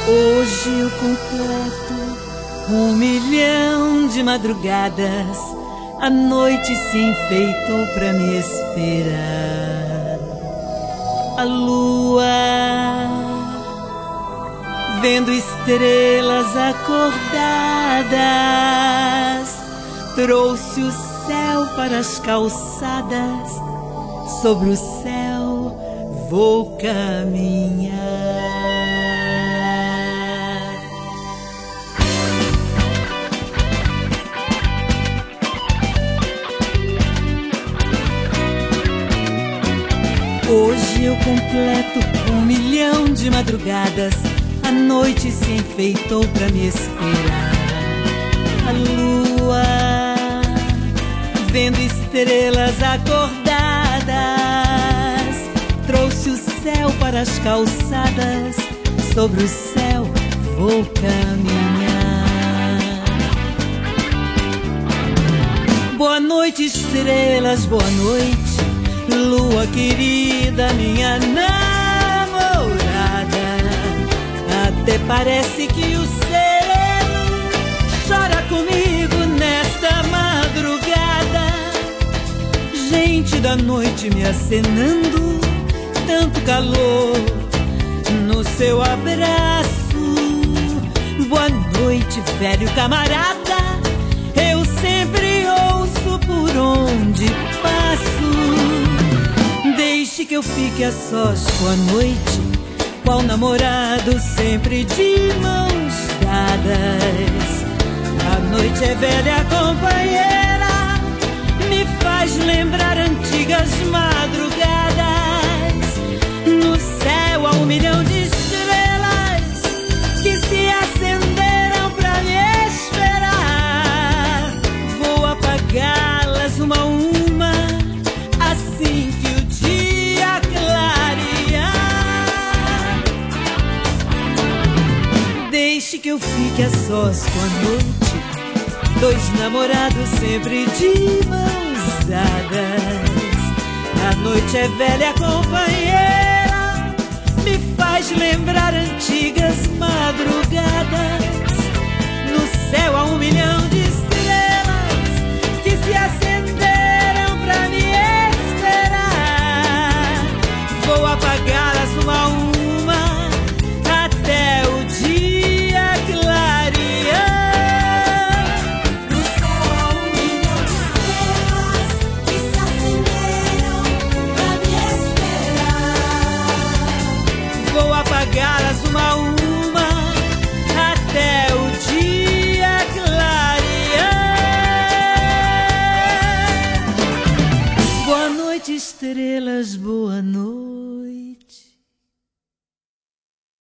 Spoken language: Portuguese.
Hoje eu completo 1.000.000 de madrugadas. A noite se enfeitou pra me esperar. A lua, vendo estrelas acordadas, trouxe o céu para as calçadas. Sobre o céu vou caminhar. Hoje eu completo 1.000.000 de madrugadas. A noite se enfeitou pra me esperar. A lua, vendo estrelas acordadas, trouxe o céu para as calçadas. Sobre o céu vou caminhar. Boa noite, estrelas, boa noite, lua querida, minha namorada. Até parece que o sereno chora comigo nesta madrugada. Gente da noite me acenando, tanto calor no seu abraço. Boa noite, velho camarada, eu sempre ouço por onde passo. Deixe que eu fique a sós com a noite, qual namorado sempre de mãos dadas. A noite é velha companheira, me faz lembrar antigas madrugadas. No céu há 1.000.000 de estrelas que se acenderam pra me esperar. Vou apagá-las uma a uma, assim que o dia clarear. Deixe que eu fique a sós com a noite, dois namorados sempre de mãos dadas. A noite é velha companheira, me faz lembrar antigas madrugadas. No céu há 1.000.000 de estrelas que se acenderam pra me esperar. Vou apagá-las uma a uma até o dia clarear. No céu há 1.000.000 de estrelas que se acenderam pra me esperar. Vou apagá-las uma a uma até o dia clarear. Boa noite, estrelas, boa noite.